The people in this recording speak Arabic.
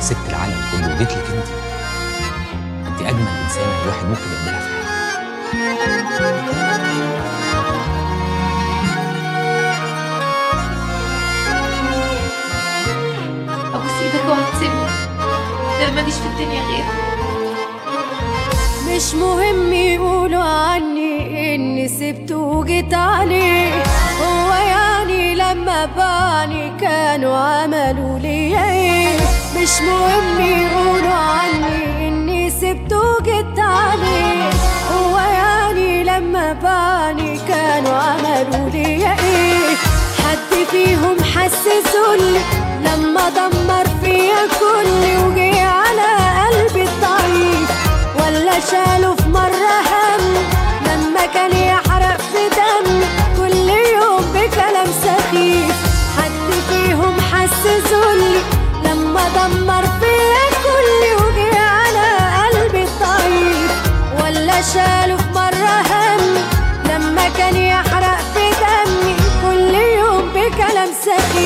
وسبت العالم كله وجيت لك انت اجمل انسانه الواحد ممكن يقابلها في حياته. ابوس ايدك اوعى تسيبني، ده ماليش في الدنيا غيرك. مش مهم يقولوا عني اني سبته وجيت عليه، هو يعني لما باني كانوا عملوا لي ايه؟ مش مهم يقولوا عني اني سبته وجيت عليه، هو يعني لما باني كانوا عملوا لي ايه؟ حد فيهم حسسولي لما دمر فيا كلي وجي على قلبي الضعيف، ولا شالوا في مرة هم لما كان يحرق في دمي كل يوم بكلام سخيف؟ حد فيهم حسسولي لما دمر فيا كلي وجي على قلبي الضعيف، ولا شالوا في مرة هم لما كان يحرق في دمي كل يوم بكلام سخيف؟